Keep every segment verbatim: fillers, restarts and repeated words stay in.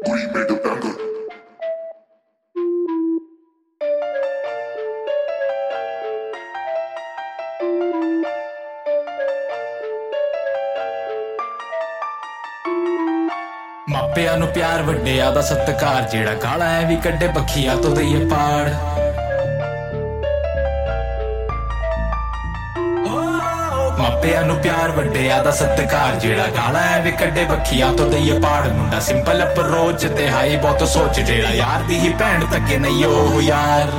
Booty made of banger. ਮਾਪਿਆਂ ਨੂੰ ਪਿਆਰ ਵੱਡਿਆਂ ਦਾ ਸਤਿਕਾਰ ਜਿਹੜਾ ਗਾਲਾਂ ਐ ਵੀ ਕੱਢੇ ਬੱਖੀਆਂ ਤੋਂ ਦਈਏ ਪਾੜ ਮਾਪਿਆਂ ਨੂੰ ਪਿਆਰ ਵੱਡਿਆਂ ਦਾ ਸਤਿਕਾਰ ਜਿਹੜਾ ਗਾਲਾਂ ਐ ਵੀ ਕੱਢੇ ਬੱਖੀਆਂ ਤੋਂ ਦਈਏ ਪਾੜ ਮੁੰਡਾ ਸਿੰਪਲ ਅਪਰੋਚ ਤੇ ਹਾਈ ਬਹੁਤ ਸੋਚ ਜਿਹੜਾ ਯਾਰ ਦੀ ਹੀ ਭੈਣ ਤੱਕੇ ਨਹੀਂ ਉਹ ਯਾਰ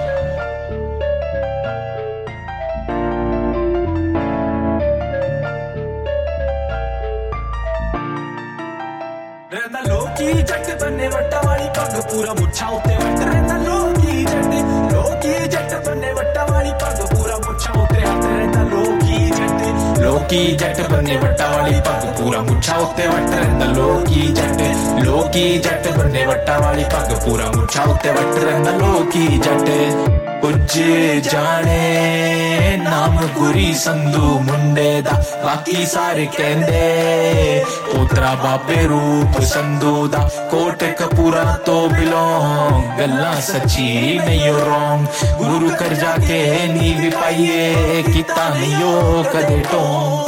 ਰਹਿੰਦਾ ਲੋਕੀ ਜੱਟ ਬੰਨੇ ਵੱਟਾਂ ਵਾਲੀ ਪੱਗ ਪੂਰਾ ਮੁੱਛਾਂ ਉੱਤੇ ਵੱਟ ਰਹਿੰਦਾ ਲੋਕੀ ਜੱਟ ਲੋਕੀ ਜੱਟ ਬੰਨੇ ਵੱਟਾਂ ਵਾਲੀ ਪੱਗ ਪੂਰਾ ਮੁੱਛਾਂ ਉੱਤੇ ਹੱਥ ਰਹਿੰਦਾ ਲੋਕੀ ਜੱਟ ਲੋਕੀ ਜੱਟ ਬੰਨੇ ਵੱਟਾਂ ਵਾਲੀ ਪੱਗ ਪੂਰਾ ਮੁੱਛਾਂ ਉੱਤੇ ਵੱਟ ਰਹਿੰਦਾ ਲੋਕੀ ਜੱਟ ਲੋਕੀ ਜੱਟ ਬੰਨੇ ਵੱਟਾਂ ਵਾਲੀ ਪੱਗ ਪੂਰਾ ਮੁੱਛਾਂ ਉੱਤੇ ਵੱਟ ਰਹਿੰਦਾ ਲੋਕੀ ਜੱਟ ਉੱਜੇ ਜਾਣੇ ਨਾਮ ਗੁਰੀ ਸੰਧੂ ਮੁੰਡੇ ਦਾ ਬਾਕੀ ਸਾਰੇ ਕਹਿੰਦੇ ਪੋਤਰਾ ਬਾਬੇ ਰੂਪ ਸੰਧੂ ਦਾ ਕੋਟ ਕਪੂਰਾ ਤੋਂ ਬਿਲੋਂਗ ਗੱਲਾਂ ਸੱਚੀ ਨਹੀਂ ਰੋਂਗ ਗੁਰੂ ਕਰ ਜਾ ਕੇ ਨੀ ਵੀ ਪਾਈਏ ਕੀਤਾ ਨਹੀਂ ਉਹ ਕਦੇ ਟੋਂਗ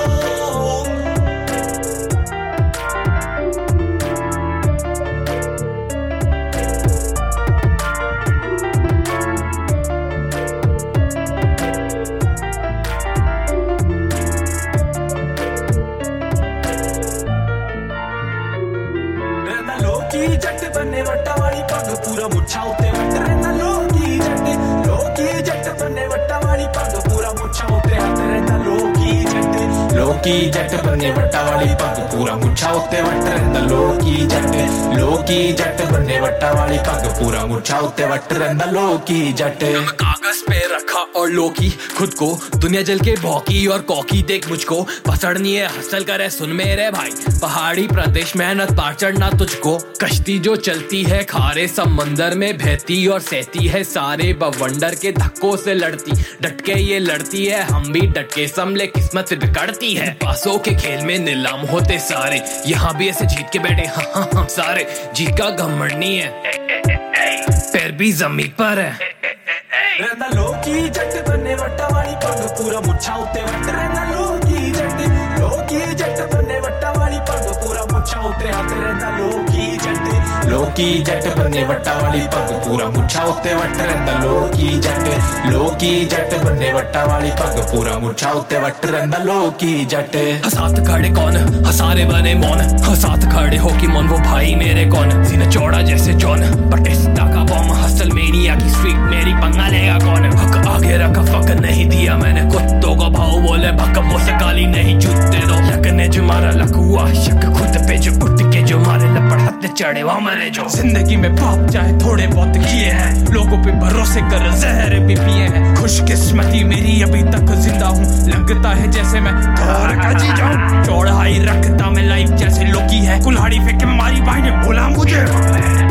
ਲੋਕੀ ਜੱਟ ਬੰਨੇ ਵੱਟਾਂ ਵਾਲੀ ਪੱਗ ਪੂਰਾ ਮੁੱਛਾਂ ਉੱਤੇ ਵੱਟ ਰਹਿੰਦਾ ਲੋਕੀ ਜੱਟ ਲੋਕੀ ਜੱਟ ਬੰਨੇ ਵੱਟਾਂ ਵਾਲੀ ਪੱਗ ਪੂਰਾ ਮੁੱਛਾਂ ਉੱਤੇ ਹੱਥ ਰਹਿੰਦਾ ਲੋਕੀ ਜੱਟ ਲੋਕੀ ਜੱਟ ਬੰਨੇ ਵੱਟਾਂ ਵਾਲੀ ਪੱਗ ਪੂਰਾ ਮੁੱਛਾਂ ਉੱਤੇ ਵੱਟ ਰਹਿੰਦਾ ਲੋਕੀ ਜੱਟ ਲੋਕੀ ਜੱਟ ਬੰਨੇ ਵੱਟਾਂ ਵਾਲੀ ਪੱਗ ਪੂਰਾ ਮੁੱਛਾਂ ਉੱਤੇ ਵੱਟ ਰਹਿੰਦਾ ਲੋਕੀ जट कागज पे रखा और लोकी खुद को दुनिया जल के भौकी और कौकी देख मुझको पसड़नी है हसल करे सुन मेरे भाई पहाड़ी प्रदेश मेहनत पार चढ़ना तुझको कश्ती जो चलती है खारे समंदर में बहती और सहती है सारे बवंडर के धक्कों से लड़ती डट के ये लड़ती है हम भी डट के संभले किस्मत से बिगड़ती है पासों के खेल में नीलाम होते सारे यहाँ भी ऐसे जीत के बैठे हाँ हाँ हम सारे जीत का घमंड नहीं है पैर भी जमीन पर है रहंदा लोकी जट बन्ने वट्टा वाली पग पूरा मुच्छा उत्ते वट रहंदा लोकी जट लोकी जट बन्ने वट्टा वाली पग पूरा मुच्छा उत्ते हाथ रहंदा लोकी जट लोकी जट बन्ने वट्टा वाली पग पूरा मुच्छा उत्ते वट रहंदा लोकी जट लोकी जट बन्ने वट्टा वाली पग पूरा मुच्छा उत्ते वट रहंदा लोकी जट हसात खड़े कौन हसारे बने मौन हसात खड़े हो कि मन वो भाई मेरे कौन सीना चौड़ा जैसे जॉन बटिस्टा का बम हसल मेनिया की स्ट्रीट मेरी पंगा लेगा कौन हक आगे रखा फक नहीं दिया मैंने कुत्तों का भाव बोले भक वो से गाली नहीं जूते दो यक ने जो मारा लकुआ शक खुद पे जो उठ के जो मारे लपड़ हाथ चढ़े वहाँ मरे जो जिंदगी में पाप चाहे थोड़े बहुत किए हैं लोगों पे भरोसे कर जहर भी पिए हैं खुशकिस्मती मेरी अभी तक जिंदा हूँ लगता है जैसे मैं घर का जी जाऊँ चौड़ाई रखता मैं लाइफ जैसे लोकी है कुल्हाड़ी फेंके मारी भाई ने बोला मुझे